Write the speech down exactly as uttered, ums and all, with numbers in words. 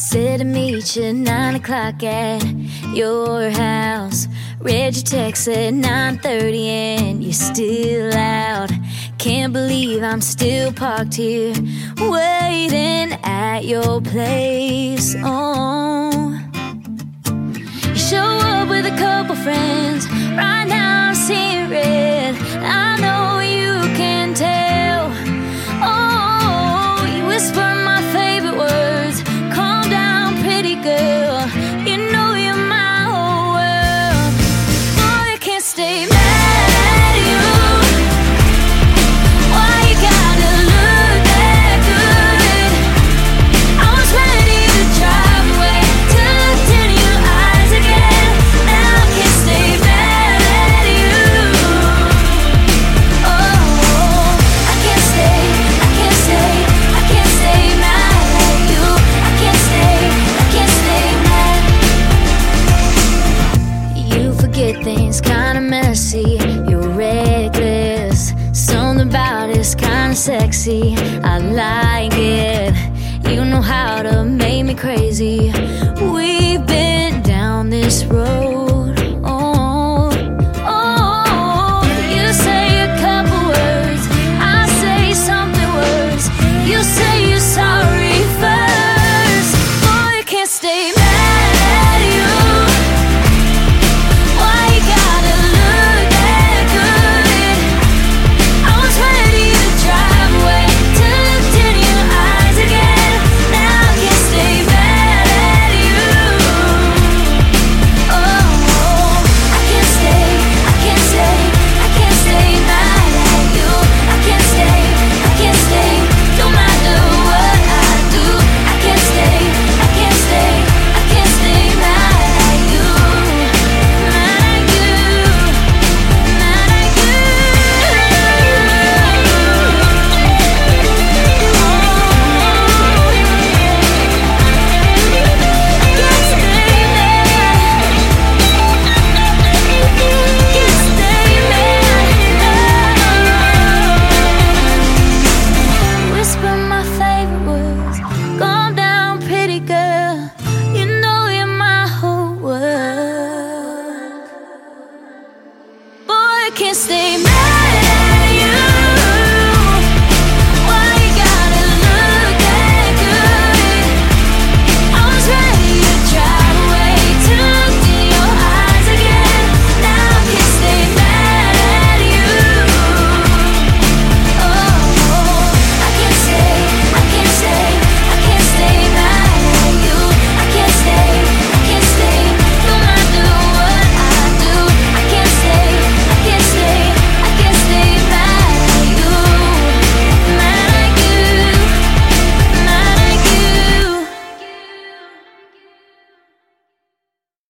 Said to meet you nine o'clock at your house. Read your text at nine thirty and you're still out. Can't believe I'm still parked here waiting at your place. Oh, you show up with a couple friends. Right now I'm seeing red. I know you can tell. Oh, you whisper my favorite words. Calm down, pretty girl. You know you're my whole world. Boy, I can't stay mad at you. Why you gotta look that good? I was ready to drive away to look into your eyes again. Now I can't stay mad at you. Oh, I can't stay, I can't stay, I can't stay mad at you. I can't stay, I can't stay mad. You forget things kinda messy. You're reckless. Something about it's kinda sexy. I like it. You know how to make me crazy. We've been down this road. Oh, oh. You say a couple words, I say something worse. You say you're sorry first. Boy, I can't stay mad at you. Why you gotta look that good? I was ready to drive away to look into your eyes again. Now I can't stay mad at you. Oh, I can't stay, I can't stay, I can't stay mad at you. I can't stay, I can't stay, no matter what I do. I can't stay, I can't stay, I can't stay mad at you. Mad at you, mad at you. Whisper my favorite words. Calm down, pretty girl. You know you're my whole world. Boy, I can't stay.